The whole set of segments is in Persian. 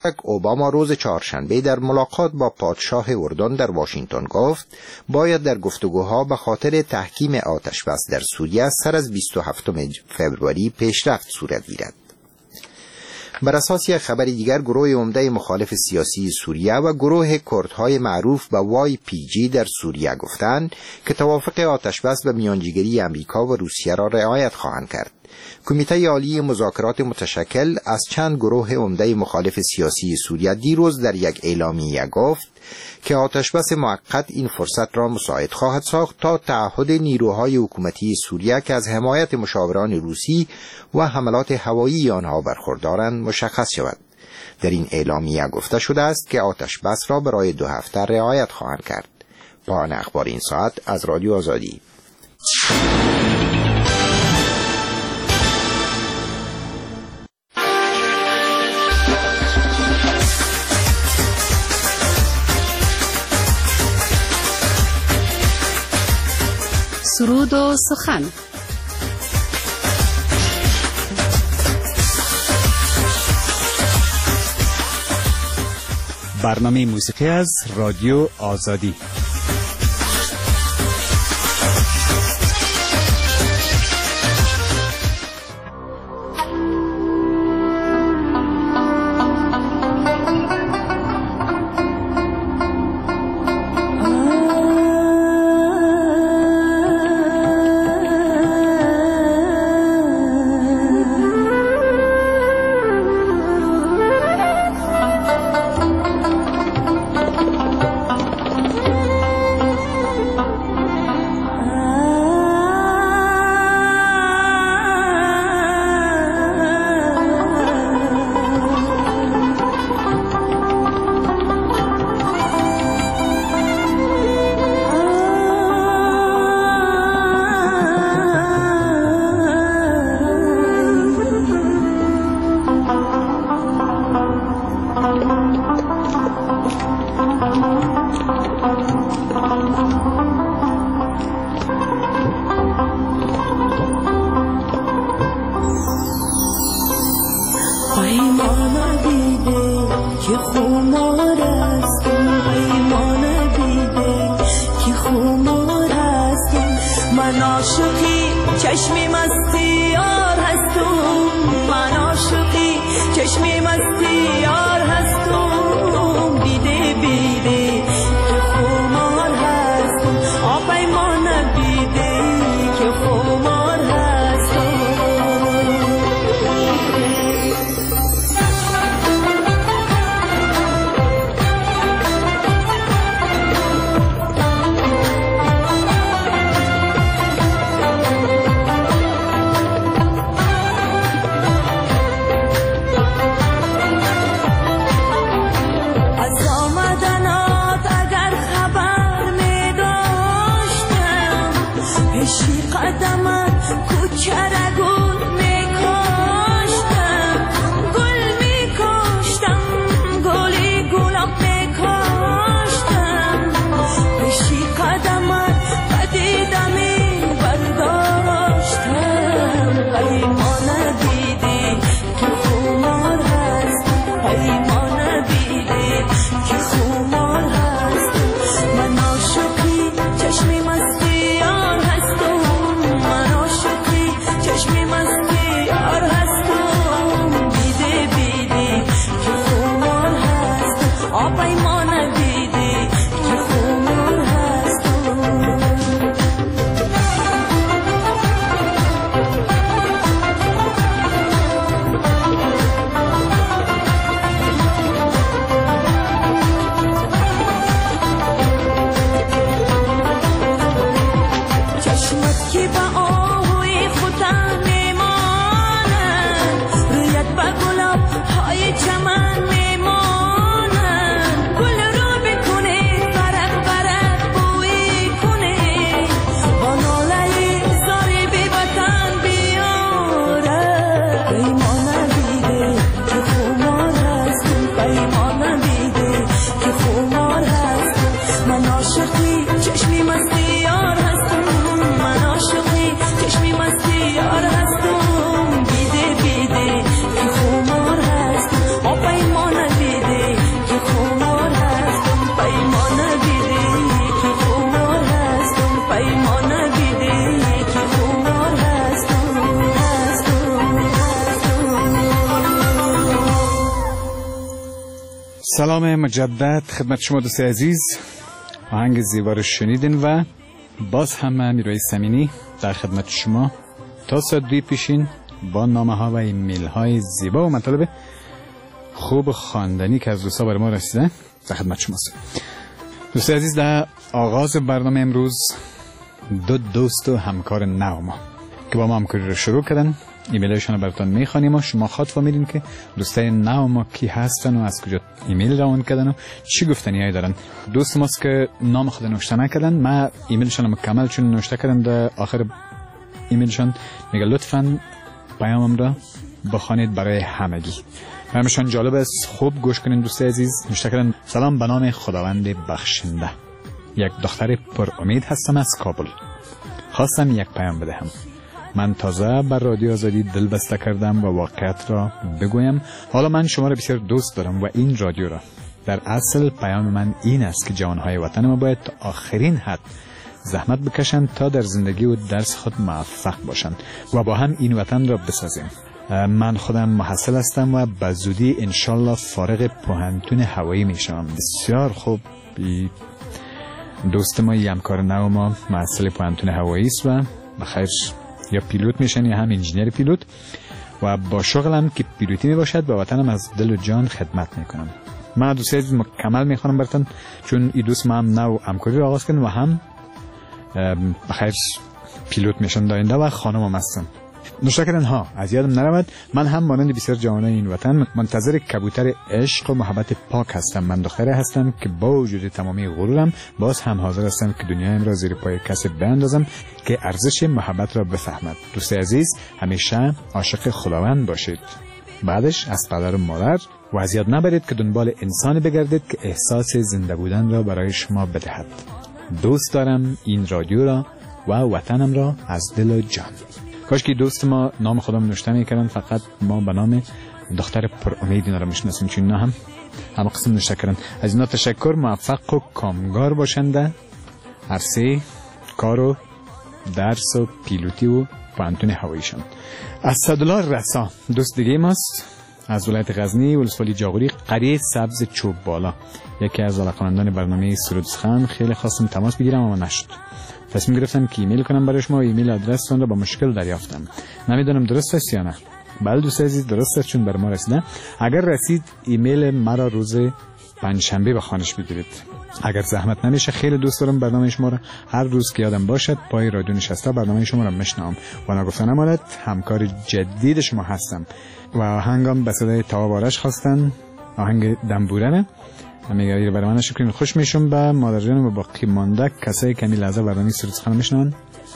اوباما روز چهارشنبه در ملاقات با پادشاه اردن در واشنگتن گفت باید در گفتگوها به خاطر تحکیم آتشبس در سوریه سر از 27 فوریه پیشرفت صورت گیرد. بر اساس یک خبر دیگر، گروه عمده مخالف سیاسی سوریه و گروه کردهای معروف به YPG در سوریه گفتند که توافق آتشبس به میانجیگری امریکا و روسیه را رعایت خواهند کرد. کمیته عالی مذاکرات متشکل از چند گروه عمده مخالف سیاسی سوریه دیروز در یک اعلامیه گفت که آتشبس موقت این فرصت را مساعد خواهد ساخت تا تعهد نیروهای حکومتی سوریه که از حمایت مشاوران روسی و حملات هوایی آنها برخوردارند مشخص شود. در این اعلامیه گفته شده است که آتشبس را برای 2 هفته رعایت خواهند کرد. پایان اخبار این ساعت از رادیو آزادی. سرود و سخن. برنامه موسیقی از رادیو آزادی. های چمن میمانم، سلام مجدد خدمت شما دوست عزیز. آهنگ زیبا رو شنیدین و باز هم من میروی سمینی در خدمت شما تا ساعت 2 پیشین با نامه ها و ایمیل های زیبا و مطالب خوب خواندنی که از دوستا برای ما رسیدن در خدمت شماست. دوست عزیز، در آغاز برنامه امروز دو دوست و همکار نو ما که با ما همکاری رو شروع کردن ایمیلشون رو براتون میخوانیم و شما خاطر میدین که دوستای نو ما کی هستن و از کجا ایمیل روان کردن و چی گفتنیایی دارن. دوست ماست که نام خود نوشته نکردن، ما ایمیلشون رو مکمل چون نوشته کردن در آخر ایمیلشون میگه لطفاً پیامم را بخوانید برای همگی. برامشان جالب است، خوب گوش کنین دوست عزیز. نوشته کردن سلام به نام خداوند بخشنده، یک دختر پر امید هستم از کابل. خواستم یک پیام بدهم. من تازه بر رادیو آزادی دل بسته کردم و واقعیت را بگویم. حالا من شما را بسیار دوست دارم و این رادیو را. در اصل پیام من این است که جوانهای وطن ما باید تا آخرین حد زحمت بکشند تا در زندگی و درس خود موفق باشند و با هم این وطن را بسازیم. من خودم محصل هستم و به زودی انشالله فارغ پوهنتون هوایی میشم. بسیار خوب. دوست ما همکار نو ما محصل پوهنتون هوایی است و بخیر یا پیلوت میشن یا هم انجینیر پیلوت و با شغلم که پیلوتی میباشد به وطنم از دل و جان خدمت میکنم. من دوست عزیز مکمل میخوانم براتون چون این دوست ما هم نو همکاری رو آغاز کردن و هم بخیر پیلوت میشن داینده و خانم هم هستن. نوشته کردن ها از یادم نرود من هم مانند بسیار جوانای این وطن منتظر کبوتر عشق و محبت پاک هستم. من دختره هستم که با وجود تمامی غرورم باز هم حاضر هستم که دنیایم را زیر پای کسی بیاندازم که ارزش محبت را بفهمد. دوست عزیز، همیشه عاشق خداوند باشید. بعدش از پدر و مادر و از یاد نبرید که دنبال انسانی بگردید که احساس زنده بودن را برای شما بدهد. دوست دارم این رادیو را و وطنم را از دل و جان. کاش که دوست ما نام خودم نوشته میکردن، فقط ما به نام دختر پر امید اینا رو میشناسیم چون اینا هم قسم نوشته کردن. از اینا تشکر. موفق و کامگار باشند عرصه کار و درس و پیلوتی و پوهنتون هواییشان. اسدالله رسا دوست دیگه ماست از ولایت غزنی ولسوالی جاغوری قریه سبز چوب بالا، یکی از علاقه‌مندان برنامه سرود سخن. خیلی خواستم تماس بگیرم اما نشد. تصمیم گرفتم که ایمیل کنم برای شما و ایمیل آدرستون را با مشکل دریافتم. نمیدونم درست است یا نه. بله دوست عزیز درست است چون بر ما رسیده. اگر رسید ایمیل مرا روز پنجشنبه به خانش بگیرید. اگر زحمت نمیشه خیلی دوست دارم برنامه شما را هر روز که یادم باشد پای رادیو نشسته برنامه شما را میشنوم و نگفتن امانت همکار جدید شما هستم. و آهنگم به صدای توابارش خواستن، آهنگ دنبورنه. میگه اگه برای من شکرین خوش میشم به مادر جانم و باقی مانده کسایی که لحظه برنامه سرود سخن میشنون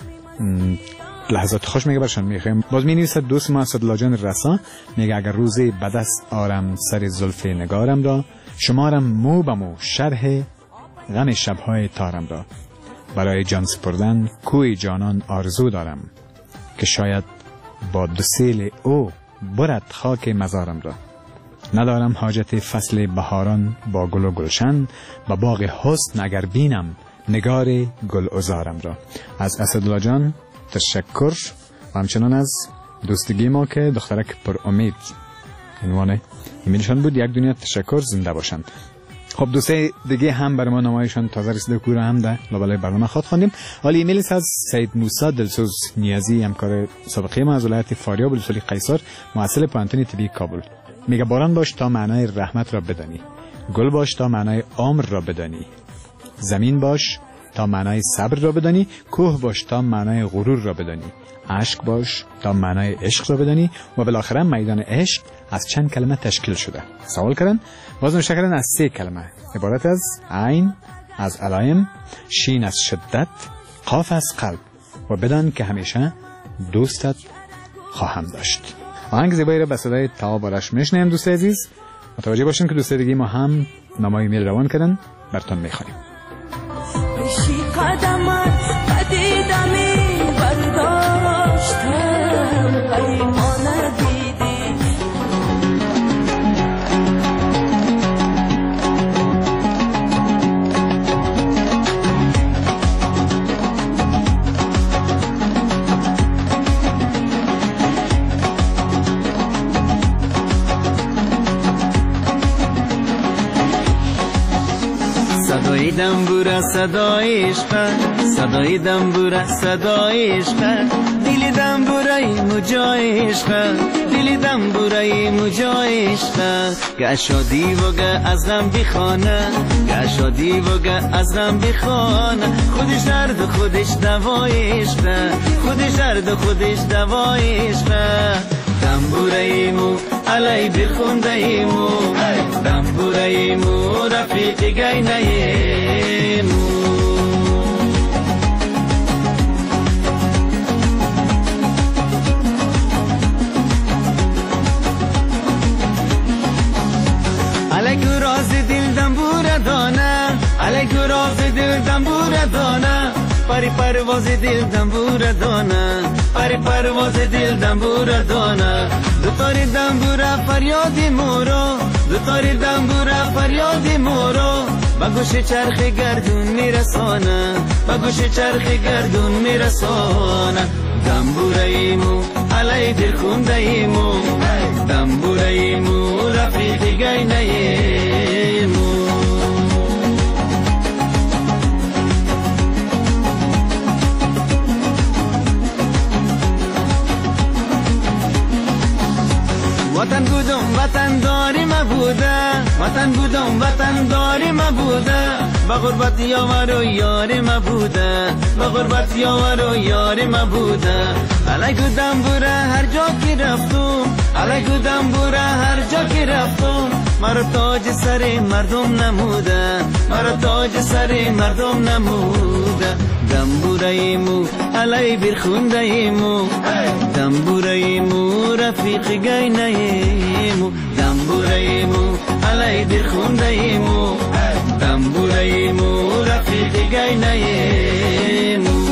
لحظات خوش میگه برشان میخوایم. باز می نویسد دوست ما اسدالله جان رسا، میگه اگر روزی به دست آرم سر زلف نگارم را، شمارم مو به مو شرح غم شبهای تارم را، برای جان سپردن کوی جانان آرزو دارم که شاید با دسیل او برد خاک مزارم را. ندارم حاجت فصل بهاران با گل و گلشن، با باغ حسن اگر بینم نگار گل عذارم را. از اسدالله جان تشکر و همچنان از دوستگی ما که دخترک پر امید عنوان ایمیلشان بود. یک دنیا تشکر، زنده باشند. خب دوسته دیگه هم برای ما نمایشان تازه رسیده کوره هم در لابلای برنامه خود خواندیم. حالی ایمیل از سید موسی دلسوز نیازی همکار سابقه ما از ولایت فاریاب ولسوالی قیصر محصل پوهنتون طبی کابل. میگه باران باش تا معنای رحمت را بدانی، گل باش تا معنای عمر را بدانی، زمین باش تا معنای صبر را بدانی، کوه باش تا معنای غرور را بدانی، عشق باش تا معنای عشق را بدانی و بالاخره میدان عشق از چند کلمه تشکیل شده. سوال کردن باز نوشته کردن از 3 کلمه عبارت از عین از علایم، شین از شدت، قاف از قلب و بدان که همیشه دوستت خواهم داشت. آهنگ زیبایی را به صدای توابارش میشنیم. دوست عزیز متوجه باشین که دوست دیگه ما هم نامه ایمیل روان کردن براتون میخوانیم. بشی قدمت قدیدمی برداشتم ایمان دیدی صدای دنبور صدای عشق، صدای دنبور صدای عشق، دل دنبورای مجای عشق، دل دنبورای مجای عشق. گشادی و گه از غم بخانه، گشادی و گه از غم بخانه، خودش درد و خودش دوای عشق، خودش درد و خودش دوای عشق. دنبورایمو علی بخوندایمو، دنبورایمو رفیق گینایمو. علی راز دل دنبور دانه، علی راز دل دنبور دانه، پری پرواز دل دنبور دانه، پری پرواز دل دنبور دانه. دوتاری دنبور فریاد مورو، دوتاری دنبور فریاد مورو، با گوش چرخ گردون میرسانه، با گوش چرخ گردون میرسانه. دنبورایمو علی دل خوندایمو، دنبورایمو رفیق گینایمو. وطن بودم وطن داری ما بوده، وطن بودم وطن داری ما بوده، با غربت یار و یار ما بوده، با غربت یار و یار ما بوده. علیکو دنبوره هر جا که رفتم، علیکو دنبوره هر جا که رفتم، مرا تاج سر مردم نموده، مرا تاج سر مردم نموده. دنبورایمو علی برخوندایمو، دنبورایمو رفیق گینایمو، دنبورایمو علی برخوندایمو، دنبورایمو رفیق گینایمو.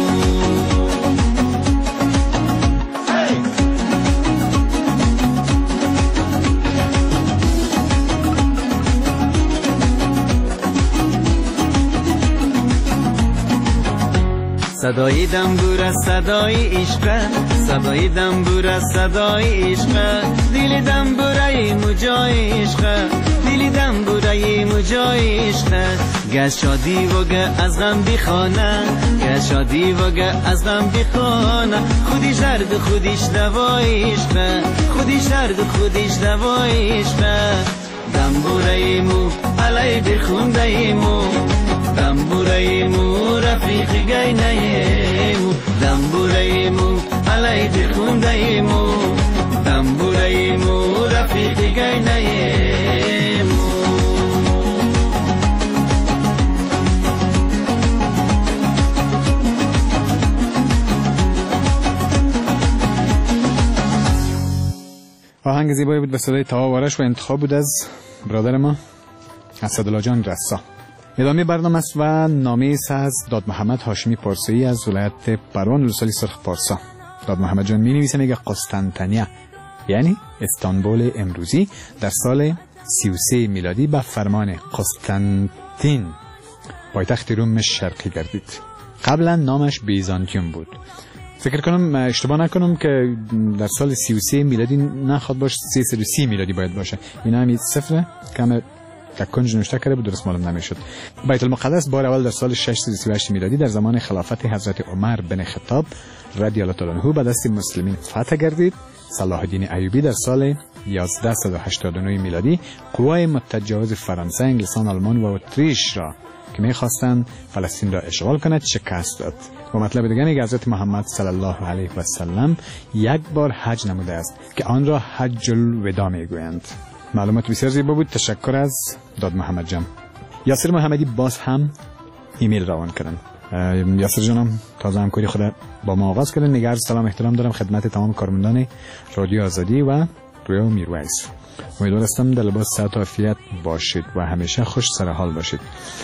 صدای دنبور صدای عشق، صدای دنبور صدای عشق، دل دنبورای مجای عشق، دل دنبورای مجای عشق. گشادی و گه از غم بخانه، گشادی و گه از غم بخانه، خودش درد خودش دوای عشق، خودش درد خودش دوای عشق. دنبورایمو علی برخوندایمو، دنبورایمو رفیق گینایمو، دنبورایمو علی برخوندایمو، دنبورایمو رفیق گینایمو. آهنگ زیبایی بود به صدای طاوا آرش و انتخاب بود از برادر ما اسدالله جان رسا. ادامه برنامه است و نامه است از داد محمد هاشمی پارسایی از ولایت پروان ولسوالی سرخ پارسا. داد محمد جان می نویسه، میگه قسطنطنیه یعنی استانبول امروزی در سال 33 میلادی به فرمان قسطنطین پایتخت روم شرقی گردید. قبلا نامش بیزانتیوم بود. فکر کنم اشتباه نکنم که در سال 33 میلادی نخواد باشه، 330 میلادی باید باشه. اینا هم صفر کم تکنج نوشته کرده بود، درست معلوم نمیشد. بیت المقدس بار اول در سال 638 میلادی در زمان خلافت حضرت عمر بن خطاب رضی الله تعالی عنه به دست مسلمین فتح گردید. صلاح الدین ایوبی در سال 1189 میلادی قوای متجاوز فرانسه، انگلستان، آلمان و اتریش را که می‌خواستند فلسطین را اشغال کند شکست داد. و مطلب دیگر اینه که حضرت محمد صلی الله علیه و سلم یک بار حج نموده است که آن را حج الوداع میگویند. معلومات بسیار زیبا بود. تشکر از داد محمد جان. یاسر محمدی باز هم ایمیل روان کردن. یاسر جانم تازه همکاری خود با ما آغاز کردن. نگار سلام احترام دارم خدمت تمام کارمندان رادیو آزادی و رویا میرویس. امیدوارم در لباس صحت و عافیت باشید و همیشه خوش سر حال باشید.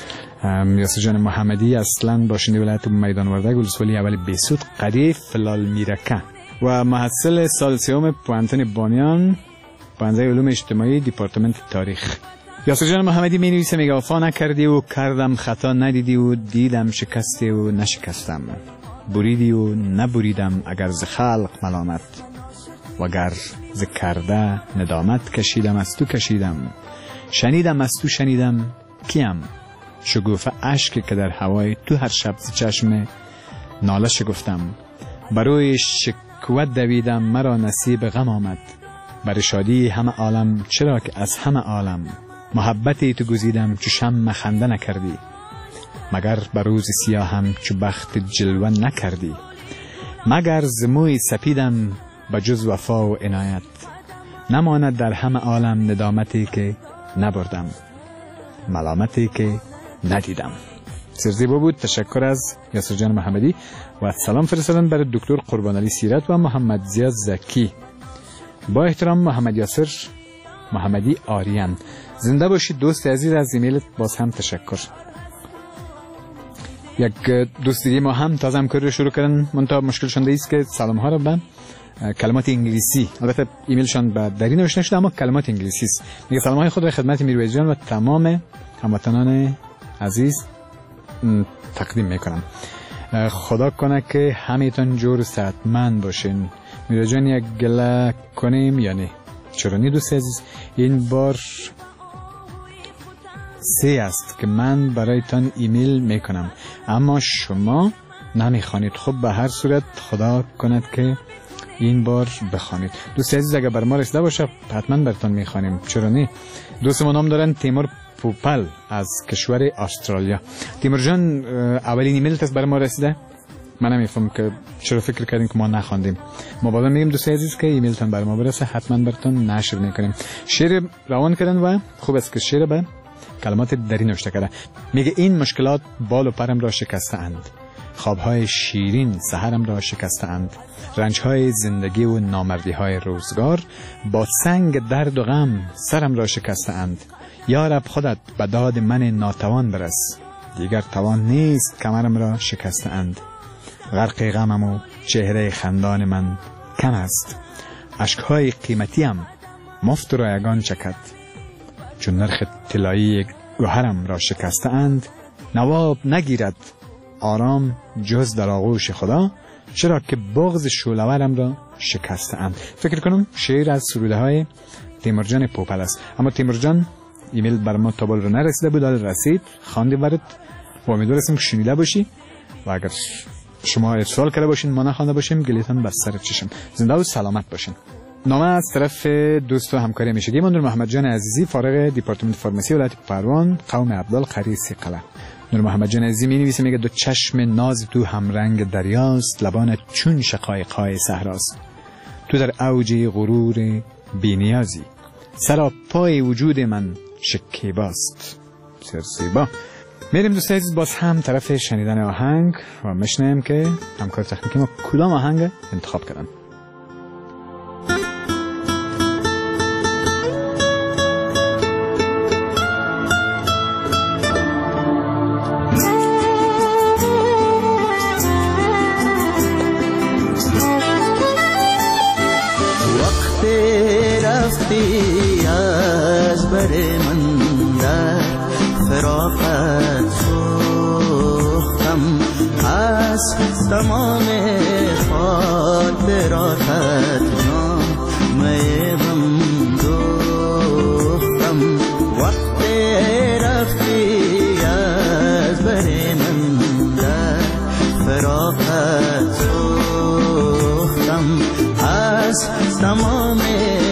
یاسر جان محمدی اصلا باشنده ولایت میدان وردک ولسوالی اول بیسود قریه فلال میرکه و محصل سال سوم پوانتن بانیان پانزه علوم اجتماعی دیپارتمنت تاریخ. یاسر جان محمدی می نویسه، میگه وفا نکردی و کردم خطا ندیدی و دیدم شکستی و نشکستم، بریدی و نبریدم اگر ز خلق ملامت و گر ز کرده ندامت کشیدم از تو کشیدم، شنیدم از تو شنیدم کیم شگوفه اشکی که در هوای تو هر شب چشم ناله شگفتم. بروی شکوت دویدم مرا نصیب غم آمد. بر شادی همه عالم چرا که از همه عالم محبتی تو گزیدم چو شمع خنده نکردی. مگر بر روز سیاهم چو بخت جلوه نکردی. مگر زموی سپیدم به جز وفا و عنایت نماند در همه عالم ندامتی که نبردم ملامتی که ندیدم. سرزیبا بود. تشکر از یاسر جان محمدی و سلام فرستادن برای دکتر قربان علی سیرت و محمد زیاد زکی. با احترام محمد یاسر محمدی آریان. زنده باشید دوست عزیز. از ایمیلت باز هم تشکر. یک دوست دیگه ما هم تازه همکاری رو شروع کردن، منتها مشکلشون است که سلام ها رو به کلمات انگلیسی، البته ایمیلشان به دری نوشته شده اما کلمات انگلیسی است. میگه سلام های خود را خدمت میرویز جان و تمام هموطنان عزیز تقدیم میکنم. خدا کنه که همیتون جور صحتمند باشین. میرویز جان یک گله کنیم یا نه؟ چرا نه دوست عزیز؟ این بار 3 است که من برایتان ایمیل میکنم اما شما نمیخوانید. خب به هر صورت خدا کند که این بار بخوانید. دوست عزیز اگر بر ما رسیده باشه حتما براتون میخوانیم. چرا نه؟ دوست ما نام دارن تیمور پوپل از کشور استرالیا. تیمور جان اولین ایمیلت است بر ما رسیده. من نمیفهم که چرا فکر کردین که ما نخواندیم. ما باید میگیم دوست عزیز که ایمیلتون بر ما برسه حتما براتون نشر میکنیم. شعر روان کردن و خوب است که شعر به کلمات دری نوشته کرده. میگه این مشکلات بال و پرم را شکسته اند. خوابهای شیرین سحرم را شکسته اند. رنجهای زندگی و نامردیهای روزگار با سنگ درد و غم سرم را شکسته اند. یا رب خودت به داد من ناتوان برس. دیگر توان نیست کمرم را شکسته اند. غرق غمم و چهره خندان من کم است. اشکهای قیمتیم مفت رایگان چکد. چون نرخ طلایی گوهرم را شکسته اند. نواب نگیرد آرام جز در آغوش خدا. چرا که بغض شعله‌ورم را شکسته اند. فکر کنم شعر از سروده های تیمور جان پوپل است. اما تیمور جان ایمیل بر ما تابل رو نرسیده بود، حالا رسید، خواندی برات و امیدوارم که شنیده باشی و اگر شما ارسال کرده باشین ما نخوانده باشیم گلیتان بر سر چشم. زنده و سلامت باشین. نامه از طرف دوست و همکاری همیشگی من نور محمد جان عزیزی، فارغ دیپارتمنت فارماسی ولایت پروان، قوم عبدال قریسی قلعه. نور محمد جان عزیزی می‌نویسه، میگه دو چشم ناز تو همرنگ دریاست، لبان چون شقایق‌های صحراست. تو در اوج غرور بی‌نیازی، سرا پای وجود من شکیباست. سرسیبا. میریم دوست عزیز باز هم طرف شنیدن آهنگ و میشنیم که همکار تکنیکی ما کدام آهنگ انتخاب کردن. رفتی از بر من در فراقت سوختم، از تمام خاطراتت نامه غم دوختم. وقتی رفتی از بر من در فراقت سوختم، از تمام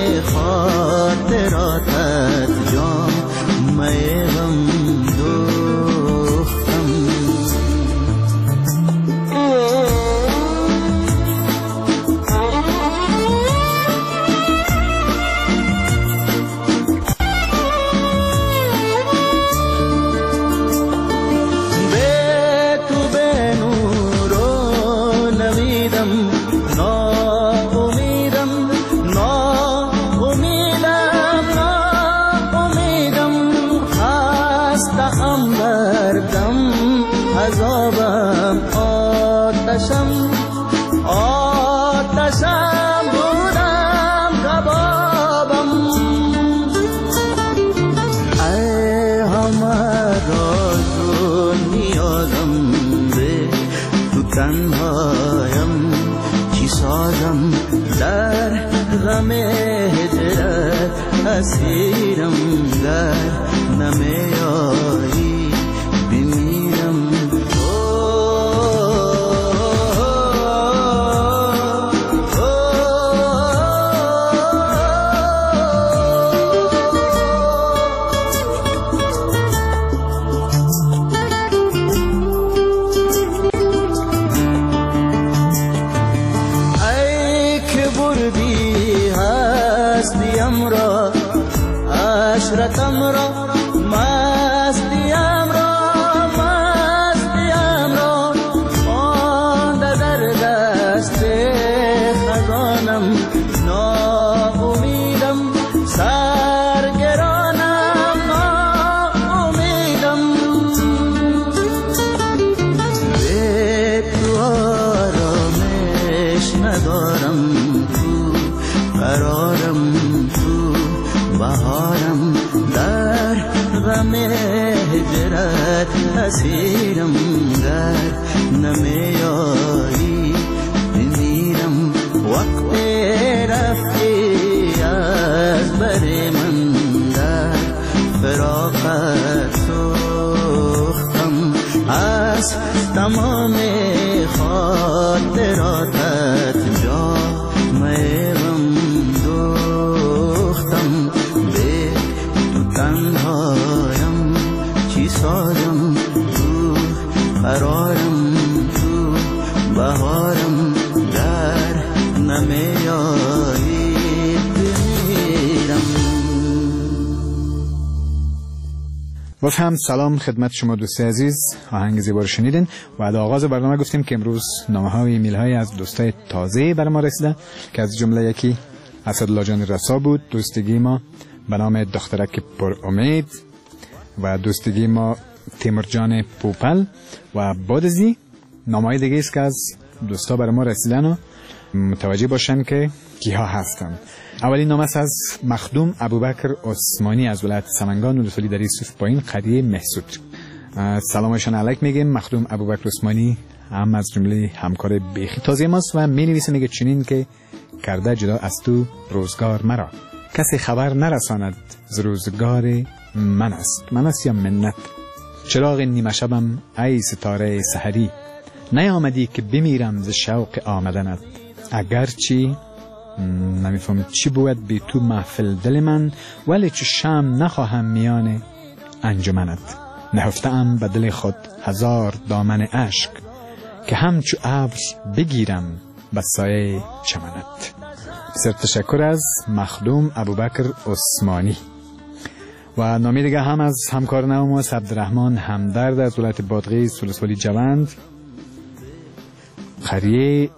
خاطراتت جامعه غم دوختم. به تو به نور و نویدم، عذابم آتشم بودم کبابم. ای همه راز و نیازم، به تو تنهایم چی سازم، در غم هجرت اسیرم، در نمیایی حسرتم را مستیم را مانده در دست خزانم ناامیدم سرگرانم ناامیدم به تو آرامش ندارم تو قرارم تو بهارم در غم هجرت اسیرم در نمیایی میمیرم وقت رفتی از بر من در فراقت سوختم از تمام خاطراتت جامعه تنهایم چی سازم تو قرارم تو بهارم در نمیایی بمیرم. باز هم سلام خدمت شما دوست عزیز. آهنگ زیبا رو شنیدین و در آغاز برنامه گفتیم که امروز نامه ها و ایمیل های از دوستای تازه برای ما رسیده که از جمله یکی اسدالله جان رسا بود، دوستگی ما به نام دخترک پر امید، و دوستگی ما تیمور جان پوپل، و بعد از این نامه‌های دیگه است که از دوستا برای ما رسیدن و متوجه باشن که کیها هستن. اولین نامه است از مخدوم ابوبکر عثمانی از ولایت سمنگان ولسوالی در یوسف پایین قریه محسود. سلامشان علیک میگیم. مخدوم ابوبکر عثمانی هم از جمله همکار بیخی تازه ماست و می نویسه میگه چنین که کرده جدا از تو روزگار مرا، کسی خبر نرساند ز روزگار من است یا منت. چراغ نیمه شبم ای ستاره سحری، نیامدی که بمیرم ز شوق آمدنت. اگرچی نمیفهم چی بود بی تو محفل دل من، ولی چو شم نخواهم میان انجمنت. نهفتم به دل خود هزار دامن عشق، که همچو ابر بگیرم به سایه چمنت. بسیار تشکر از مخدوم ابوبکر عثمانی. و نامی دیگه هم از همکار نو عبدالرحمن همدرد از ولایت بادغیس ولسوالی جوند قریه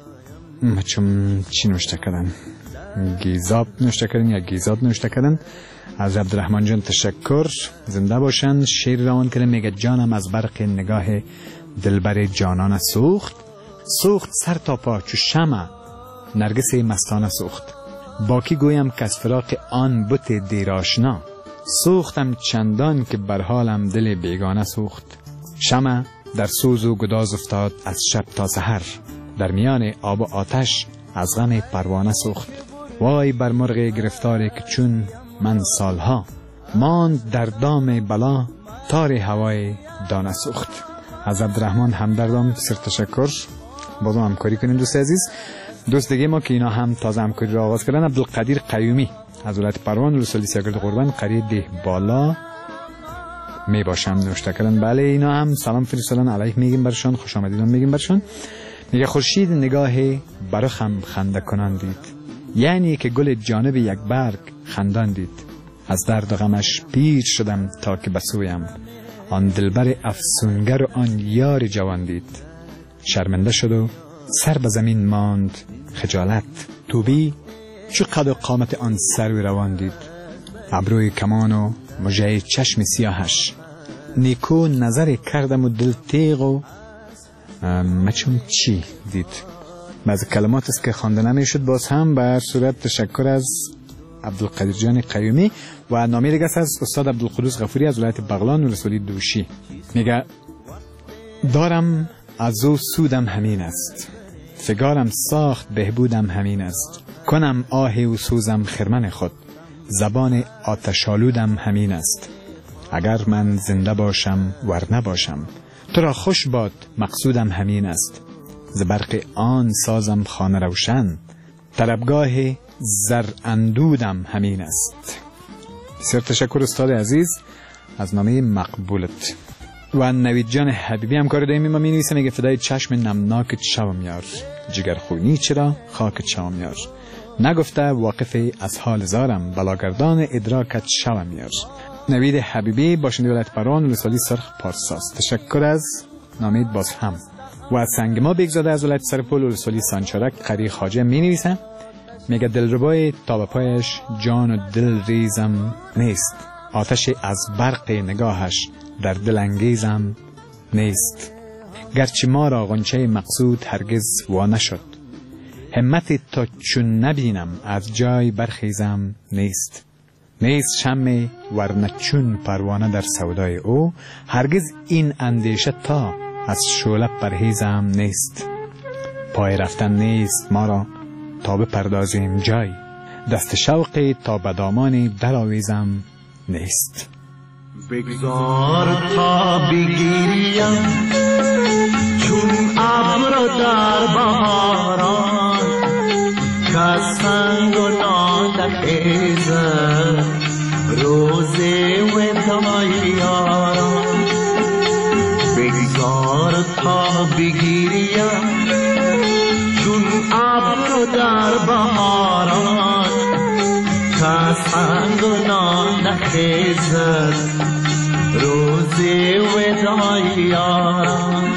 چی نوشته کردن؟ گیزاب نوشته کردن یا گیزاب نوشته کردن. از عبدالرحمن جان تشکر، زنده باشن. شعر روان کرده میگه جانم از برق نگاه دلبر جانان سوخت، سوخت سر تا پا چو شمع نرگس مستانه سوخت. باکی گویم که از فراق آن بت دیراشنا، سوختم چندان که بر حالم دل بیگانه سوخت. شمع در سوز و گداز افتاد از شب تا سحر، در میان آب و آتش از غم پروانه سوخت. وای بر مرغ گرفتاری که چون من سالها، ماند در دام بلا تار هوای دانه سوخت. از عبدالرحمن همدردم بسیار تشکر. بازم همکاری کنیم دوست عزیز. دوست دیگه ما که اینا هم تازه همکاری را آغاز کردن، عبدالقدیر قیومی از ولایت پروان ولسوالی سرگرد قربان قریه ده بالا می باشم نوشته کردن. بله اینا هم سلام فرستادن علیک میگیم برشان، خوش آمدیدن میگیم برشان. میگه خورشید نگاه برخم خنده کنان دید، یعنی که گل جانب یک برگ خندان دید. از درد و غمش پیر شدم تا که بسویم، آن دلبر افسونگر و آن یار جوان دید. شرمنده شد و سر به زمین ماند خجالت، توبی چو قد و قامت آن سرو روان دید. ابروی کمان و مژه چشم سیاهش، نیکو نظر کردم و دل تیغ و مچون چی دید. بعض کلمات است که خوانده نمیشد. باز هم بر صورت تشکر از عبدالقدیر جان قیومی. و نامه دیگه از استاد عبدالقدوس غفوری از ولایت بغلان ولسوالی دوشی. میگه دارم از او سودم همین است، فگارم ساخت بهبودم همین است. کنم آه و سوزم خرمن خود، زبان آتشالودم همین است. اگر من زنده باشم ور نباشم، تو را خوش باد مقصودم همین است. ز برق آن سازم خانه روشن، طلبگاه زر اندودم همین است. بسیار تشکر استاد عزیز از نامه مقبولت. و نوید جان حبیبی هم کار دایمی ما می نویسه، میگه فدای چشم نمناک شوم یار، جگر خونی چرا خاک چشم یار. نگفته واقف از حال زارم بلاگردان ادراکت شوم یار. نوید حبیبی باشنده ولایت پروان ولسوالی سرخ پارساست. تشکر از نامید باز هم. و از سنگ ما بگذاده از ولایت سرپل ولسوالی سانچارک قری خواجه می نویسه، میگه دلربای تا به پایش جان و دل ریزم نیست، آتش از برق نگاهش در دل انگیزم نیست. گرچه ما را غنچه مقصود هرگز وا نشد، همت تا چون نبینم از جای برخیزم نیست. نیست شمع ورنه چون پروانه در سودای او، هرگز این اندیشه تا از شعله پرهیزم نیست. پای رفتن نیست ما را تا بپردازیم جای، دست شوقی تا به دامان درآویزم نیست. بگذار تا بگیریم چون ابر در بهاران، که سنگ و ناله خیزد روز وداع یاران. بگذار تا بگیریم چون ابر در بهاران، که سنگ و ناله خیزد روز وداع یاران.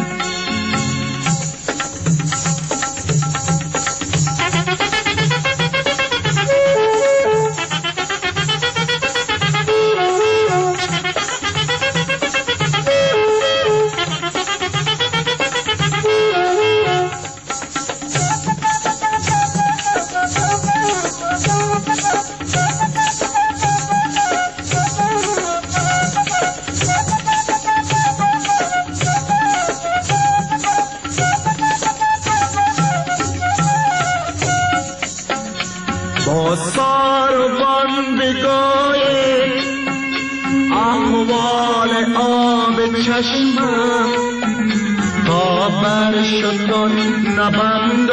با سار و بندگاه احوال آب چشمم، تا بر شدن نبندد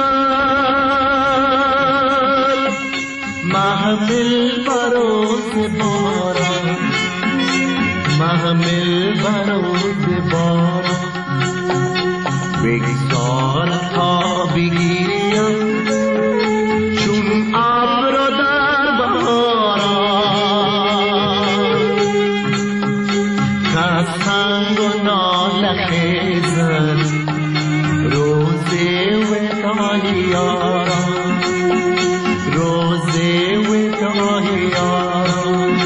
محمل بروز باران، محمل بروز باران. بگذار تا بگیریم چون ابر در بهاران، که سنگ و ناله خیزد روز وداع یاران، روز وداع یاران.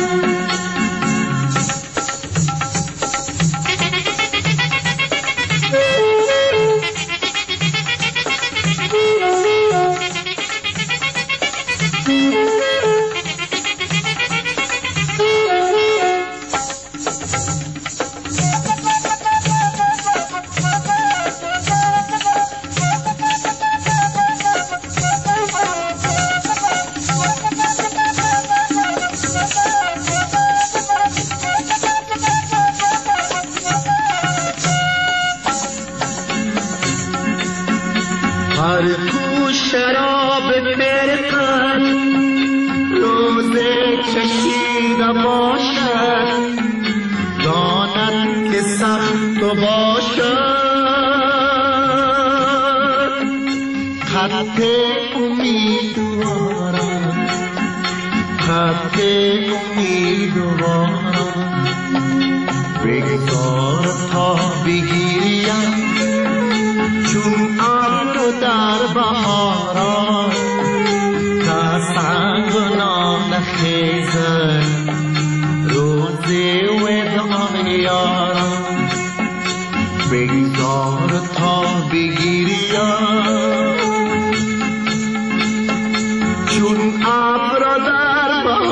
هر کو شراب فرقت روز چشیده باشد، داند که سخت باشد خط امیدوارم، خط امیدوارم. بگذار تا بگیریم چون ابر در بهاران، که سنگ و ناله خیزد روز وداع یاران. بگذار تا بگیریم چون ابر در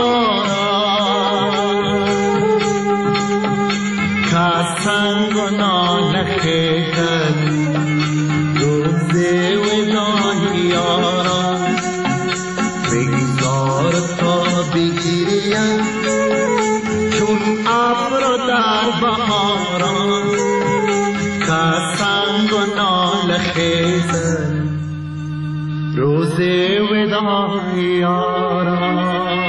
بهاران، که سنگ و ناله خیزد روز وداع یاران. بگذار تا بگیریم چون ابر در بهاران، که سنگ و ناله خیزد روز وداع یاران.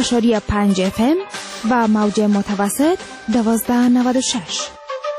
90.5 FM و موج متوسط 1296.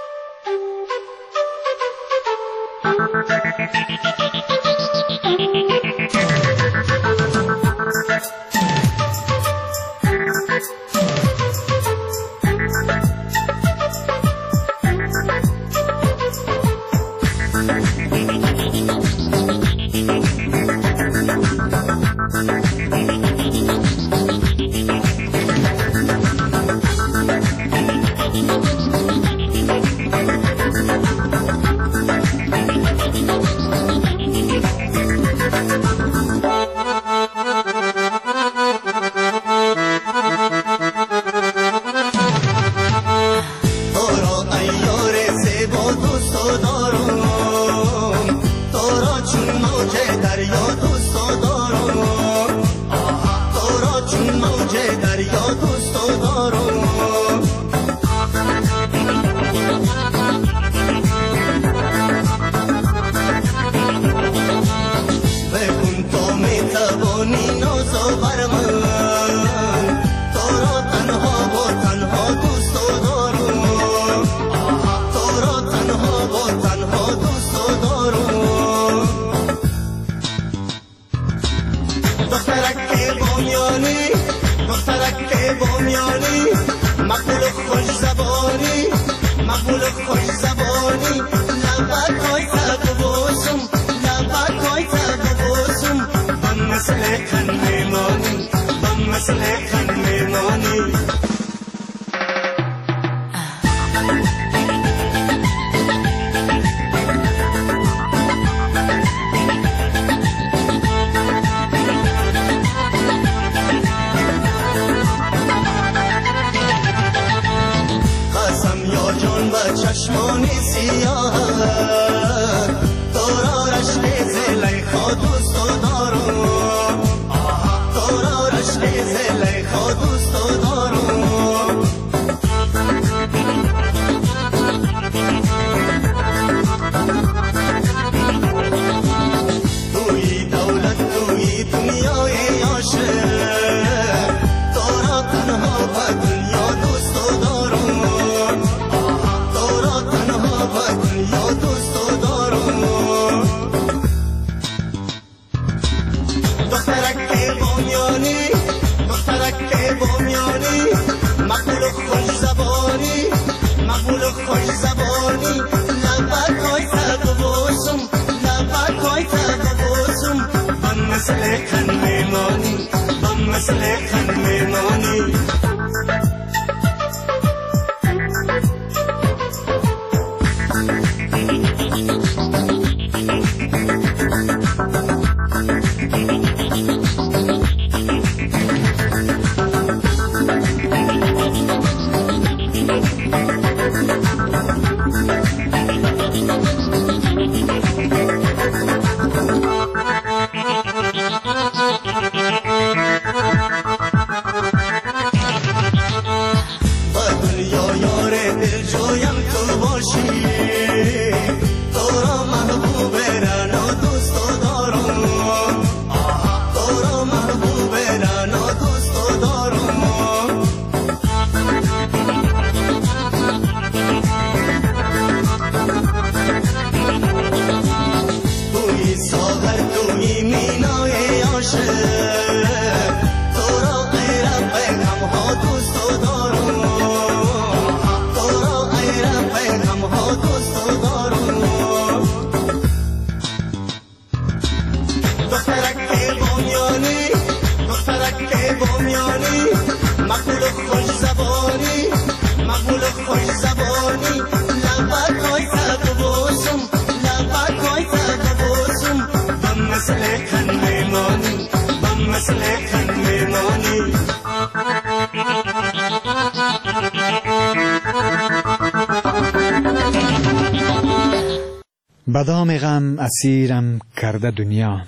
بدام غم اسیرم کرده دنیا،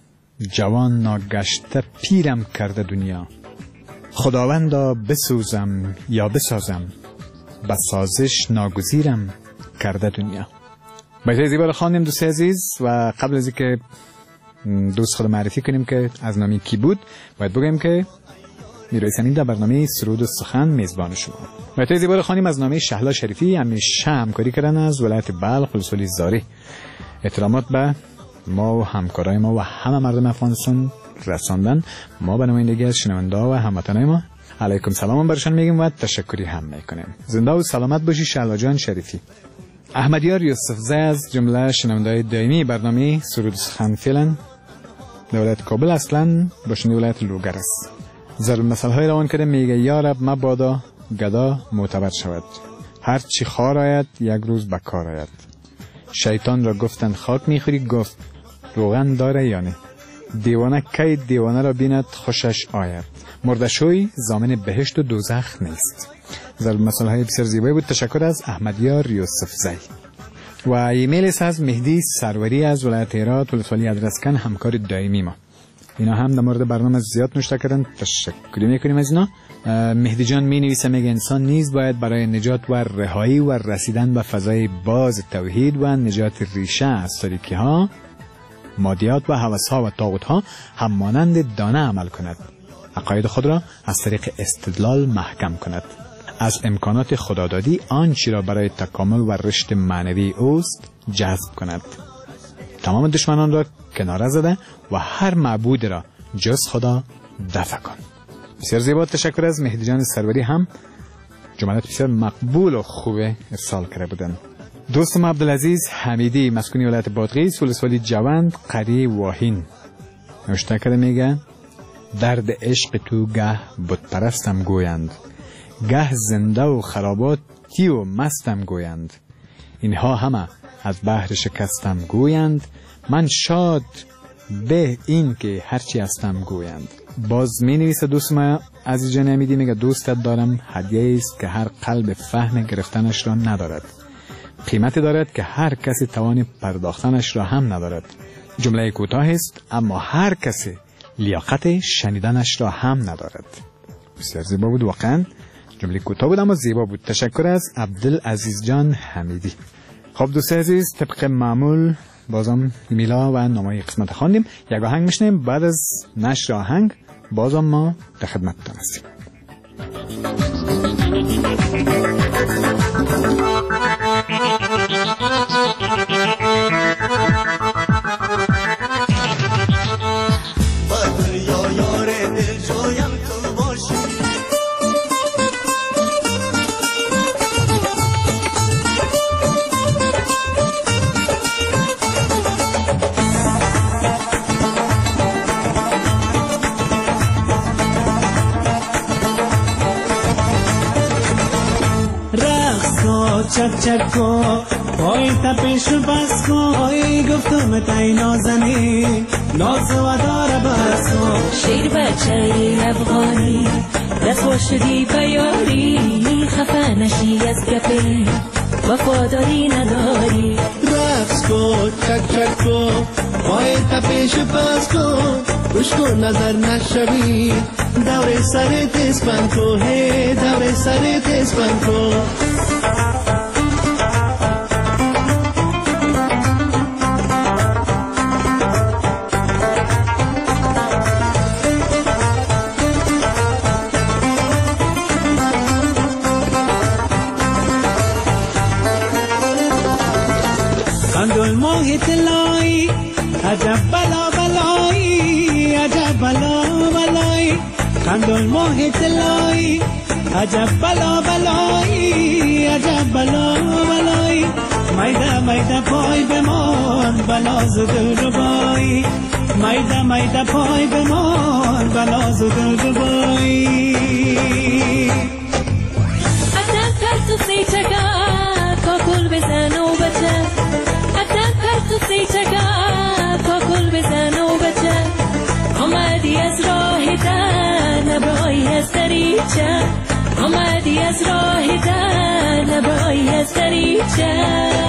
جوان ناگشته پیرم کرده دنیا. خداوندا بسوزم یا بسازم، به سازش ناگزیرم کرده دنیا. بیت زیبا رو خواندیم دوست عزیز، و قبل از اینکه دوست خود معرفی کنیم که از نامی کی بود، باید بگیم که میرایس امین در برنامه سرود و سخن میزبان شما. و توی زیبا خانیم از نامه شهلا شریفی همیشه همکاری کردن از ولایت بلخ ولسوالی زاری. احترامات به ما و همکارای ما و همه مردم افغانستان رساندن. ما به نمایندگی از شنونده و هموطنای ما علیکم سلام برشان میگیم و تشکری هم میکنیم. زنده و سلامت باشی شهلا جان شریفی. احمدیار یوسفزی از جمله شنونده‌های دائمی برنامه سرود و سخن فعلا در ولایت کابل اصلا باشنده ولایت لوگر است. ضرب مثل‌های روان کرده میگه یا رب مبادا گدا معتبر شود، هر چی خار آید یک روز به کار آید. شیطان را گفتند خاک میخوری، گفت روغن داره یا نه. دیوانه کی دیوانه را بیند خوشش آید، مردشوی ضامن بهشت و دوزخ نیست. ضرب مثل‌های بسیار زیبایی بود. تشکر از احمدیار یوسفزی. و ایمیل از مهدی سروری از ولایت هرات ولسوالی ادرسکن همکار دائمی ما. اینا هم در مورد برنامه زیاد نوشته کردن، تشکر میکنیم از اینا. مهدی جان می نویسه میگه انسان نیز باید برای نجات و رهایی و رسیدن به فضای باز توحید و نجات ریشه از تاریکی ها، مادیات و هوس ها و طاغوت ها هم مانند دانه عمل کند. عقاید خود را از طریق استدلال محکم کند. از امکانات خدادادی آنچه را برای تکامل و رشد معنوی اوست جذب کند. تمام دشمنان را کنار زده و هر معبود را جز خدا دفع کن. بسیار زیبا. تشکر از مهدی جان سروری. هم جملات بسیار مقبول و خوبه ارسال کرده بودن. دوستم عبدالعزیز حمیدی مسکونی ولایت بادغیس ولسوالی جوند قریه واهین نوشته کرده میگه درد عشق تو گه بت پرستم گویند، گه زنده و خراباتی و مستم گویند. اینها همه از بحر شکستم گویند، من شاد به این که هرچی هستم گویند. باز می نویسه دوستم عزیز جان امیدی میگه دوستت دارم هدیه است که هر قلب فهم گرفتنش را ندارد، قیمتی دارد که هر کسی توان پرداختنش را هم ندارد. جمله کوتاه است اما هر کسی لیاقت شنیدنش را هم ندارد. بسیار زیبا بود، واقعا جمله کوتاه بود اما زیبا بود. تشکر از عبدالعزیز جان حمیدی. خب دوست عزیز، طبق معمول بازم ایمیلا و نامه قسمت خواندیم. یک آهنگ میشنیم، بعد از نشر آهنگ بازم ما در خدمتتان هستیم. چک چک کو پای تپش بس کو ای گفتم تای نازنی ناز و دار بس کو شیر بچه افغانی دست واشدی بیاری خفه نشی از گپی وفاداری نداری. رقص کو چک چک کو پای تپش بس کو گوش کن نظر نشوی دور سر تیز پن کو ہے دور سر تیز پن کو. اندول ماه تلایی عجب بلا بلایی عجب بلا بلایی اندول ماه تلایی عجب بلا بلایی عجب بلا بلایی مایده مایده پای بمان بلاز دل ربایی مایده مایده پای بمان بلاز دل ربایی. اتن پرتو سیچگا کاکل بزن و بچه اتن پرتو سیچگا کاکل بزن و بچه آمدی از راه در نبایی از دریچه آمدی از راه در نبایی از دریچه.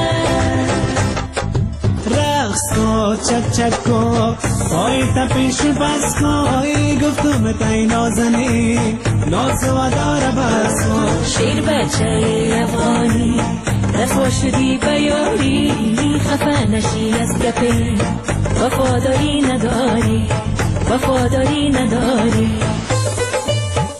رقص کو چک چک کو پای تپش بس کو ای گفتم تای نازنی ناز و دار بس کو شیر بچه افغانی دست واشدی بیاری خفه نشی از گپی وفاداری نداری وفاداری نداری.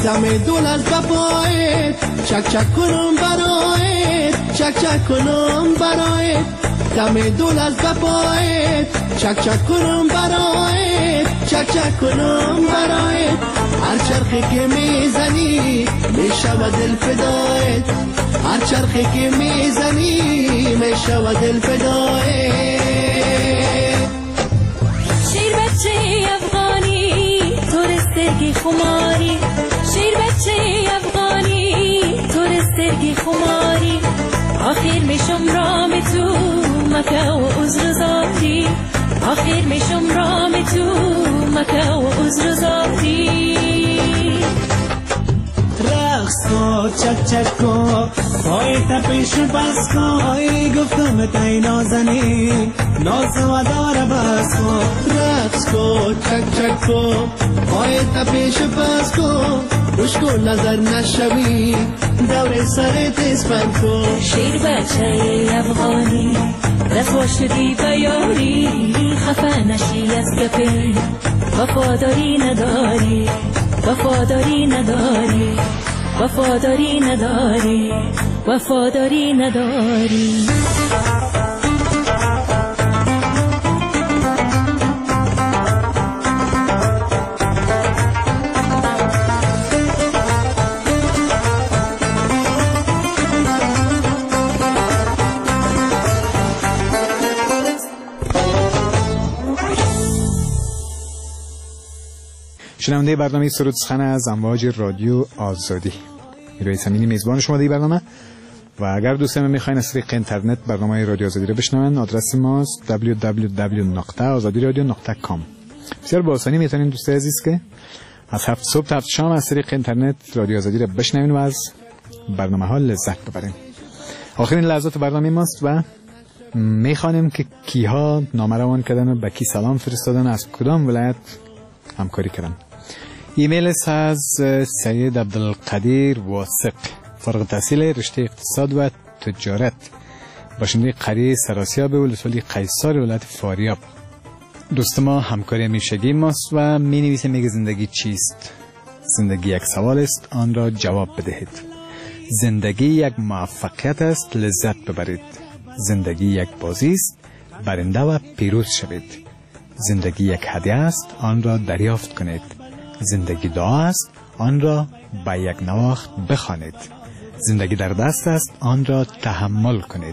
دم دول از بپایت چک چک کنم برایت چک چک کنم برایت دم دول از بپایت چک چک کنم برایت چک چک کنم برایت هر چرخی که میزنی میشود دل فدایت هر چرخی که میزنی میشود دل فدایت شیر بچه افغانی تو رستگی خماری شیر بچه افغانی تو رستگی خماری آخر میشم رام تو مکه و عذر زاری آخر میشم رام تو مکه و عذر زاری رقص کو چک چک کو پای تپش بس کو ای گفتم تای نازنی ناز و دار بس کو رقص کو چک چک کو پای تپش بس کو روش کو نظر نشوی دور سرت اسپن کو شیر بچه افغانی رسوا شدی بیاری خفه نشی از گپی وفاداری نداری وفاداری نداری وفاداری نداری وفاداری نداری شنونده برنامه سرود سخن از امواج رادیو آزادی، میرای سمینی میزبان شما دی برنامه. و اگر دوستان میخواین از طریق اینترنت برنامه رادیو آزادی رو بشنون، آدرس ماست www.azadiradio.com. بسیار با آسانی میتونین دوستان عزیز که از 7 صبح تا 7 شام از طریق اینترنت رادیو آزادی رو بشنوین و از برنامه ها لذت ببرین. آخرین لحظات برنامه ماست و میخوانیم که کیها نامه روان کردن و به کی سلام فرستادن، از کدام ولایت همکاری کردن. ایمیل است از سید عبدالقدیر واثق، فارغ التحصیل رشته اقتصاد و تجارت، باشنده قریه سراسیاب ولسوالی قیصار ولایت فاریاب. دوست ما همکاری همیشگی ماست و می نویسه میگه زندگی چیست؟ زندگی یک سوال است، آن را جواب بدهید. زندگی یک موفقیت است، لذت ببرید. زندگی یک بازی است، برنده و پیروز شوید. زندگی یک هدیه است، آن را دریافت کنید. زندگی دعا است، آن را به یک نواخت بخوانید. زندگی در دست است، آن را تحمل کنید.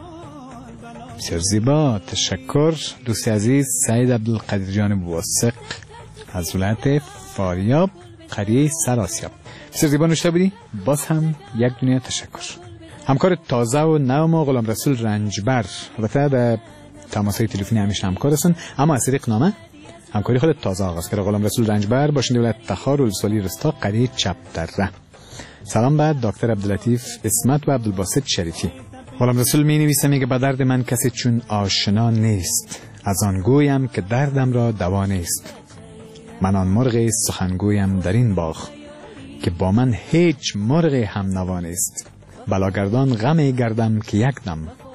بسیار زیبا، تشکر دوست عزیز سید عبدالقدیر جان واثق از ولایت فاریاب قریه سراسیاب. بسیار زیبا نوشته بودی، باز هم یک دنیا تشکر. همکار تازه و نو ما غلام رسول رنجبر، البته در تماس‌های تلفنی همیشه همکار هستن، اما از طریق نامه همکاری خود تازه آغاز کرده. غلام رسول رنجبر باشنده ولایت تخار ولسوالی رستا قریه چپدره. سلام به دکتر عبداللطیف اسمت و عبدالباسط شریفی. غلام رسول می نویسه میگه به درد من کسی چون آشنا نیست، از آن گویم که دردم را دوا نیست. من آن مرغ سخنگویم در این باغ که با من هیچ مرغ هم نوا نیست. بلاگردان غمی گردم که یک دم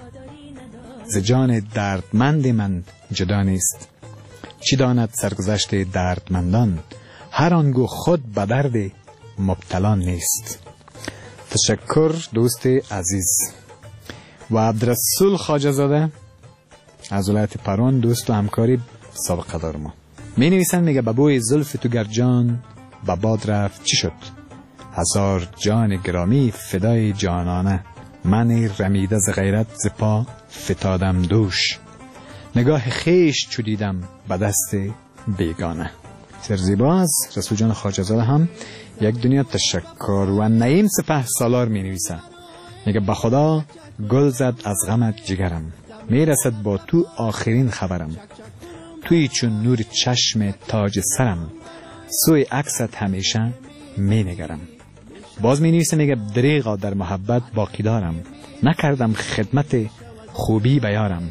ز جان دردمند من جدا نیست. چی داند سرگذشت دردمندان، هر آنگو خود به درد مبتلا نیست. تشکر دوست عزیز. و عبدالرسول خواجه زاده از ولایت پران، دوست و همکاری سابقه دار ما، می نویسن میگه به بوی زلف تو گرجان به باد رفت چی شد؟ هزار جان گرامی فدای جانانه، من رمیده ز غیرت ز پا فتادم دوش. نگاه خیش چو دیدم به دست بیگانه. سرزیبا از رسول جان خواجه زاده هم یک دنیا تشکر. و نعیم سپه سالار می نویسه میگه به خدا گل زد از غمت جگرم، می رسد با تو آخرین خبرم. توی چون نور چشم تاج سرم، سوی عکست همیشه می نگرم. باز می نویسه میگه دریغا در محبت باقی دارم، نکردم خدمت خوبی بیارم.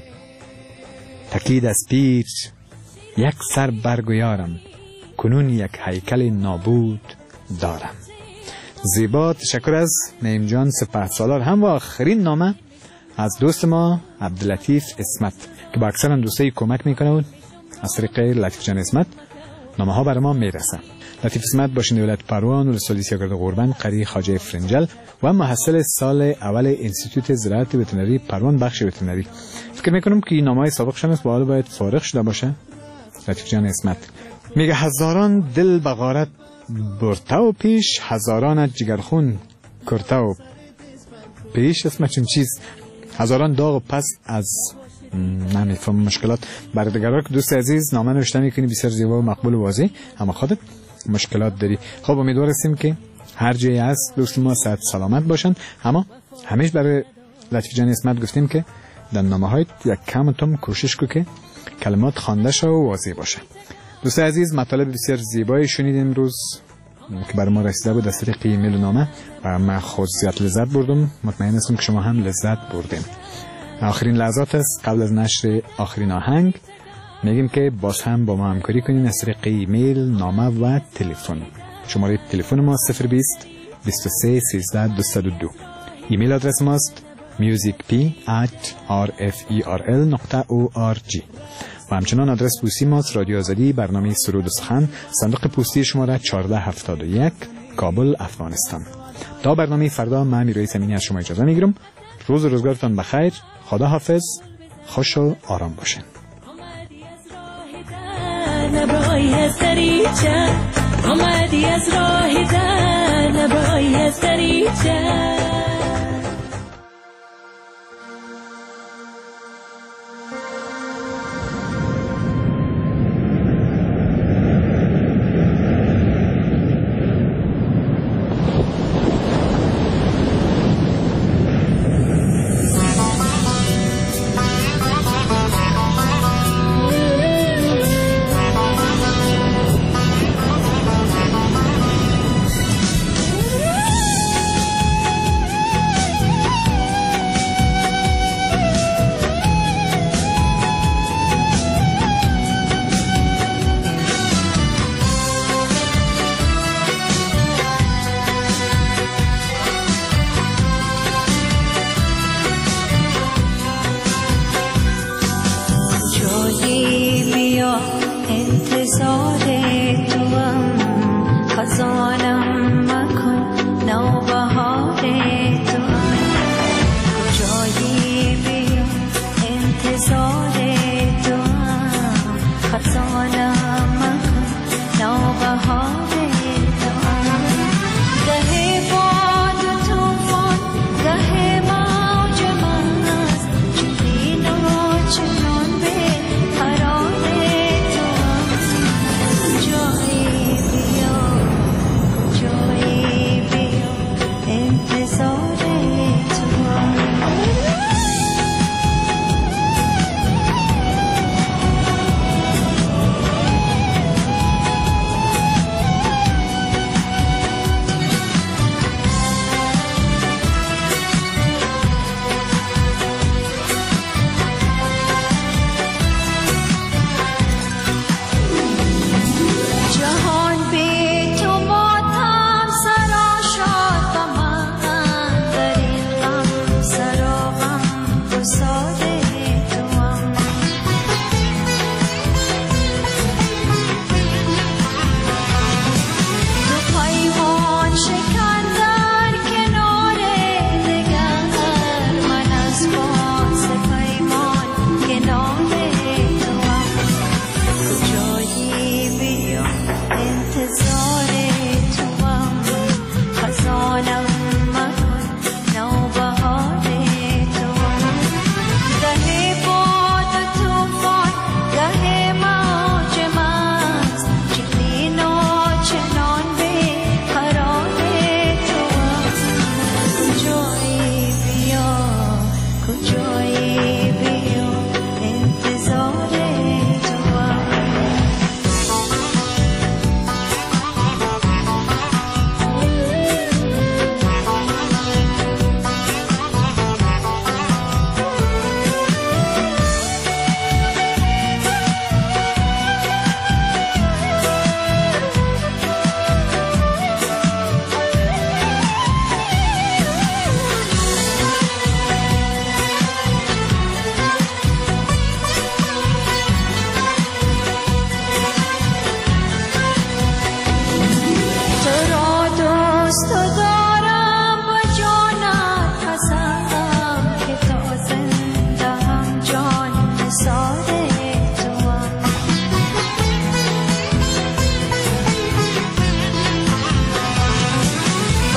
تکید از پیر یک سر برگویارم، کنون یک هیکل نابود دارم. زیبا، تشکر از نعیم جان سپه سالار. هم و آخرین نامه از دوست ما عبداللطیف اسمت که با اکثر دوستایی کمک میکنه و از طریق لطیف جان اسمت نامه ها برای ما میرسه. لطیف اسمت باشنده ولایت پروان، ولسوالی سیاگرد قربان، قری خواجه فرنجل و محصل سال اول انستیتوت زراعت وترنری پروان بخش وترنری. فکر میکنم که نامه‌های سابقشان است و حالا باید فارغ شده باشه. لطیف جان اسمت میگه هزاران دل به غارت برته و پیش، هزاران جگرخون کرته و پیش. اسمت چون چیز هزاران داغ پس از نمیفهم مشکلات برای دیگران که دوست عزیز نامه نوشته میکنی بسیار زیبا و مقبول و واضح، اما خودت مشکلات داری. خب امیدوار هستیم که هر جایی هست دوست ما صحت سلامت باشن. اما همیشه برای لطیف جان اسمت گفتیم که در نامه های یک کم تم کوشش کو که کلمات خوانده شو و واضح باشه. دوست عزیز مطالب بسیار زیبایی شنیدیم امروز که برای ما رسیده بود از طریق ایمیل و نامه و من خود زیاد لذت بردم. مطمئن هستم که شما هم لذت بردین. آخرین لحظات است قبل از نشر آخرین آهنگ میگیم که باز هم با ما همکاری کنین از طریق ایمیل، نامه و تلفن. شماره تلفن ما 020 23 13 202. ایمیل آدرس ماست musicp@rferl.org و همچنان آدرس پستی ماست رادیو آزادی، برنامه سرود و سخن، صندوق پستی شماره 1471 کابل، افغانستان. تا برنامه فردا من امیرعلی امینی از شما اجازه میگیرم. روز و روزگارتان بخیر. خدا حافظ. خوش و آرام باشین. آمدی از راه در نبایی از دریچه.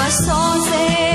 ساز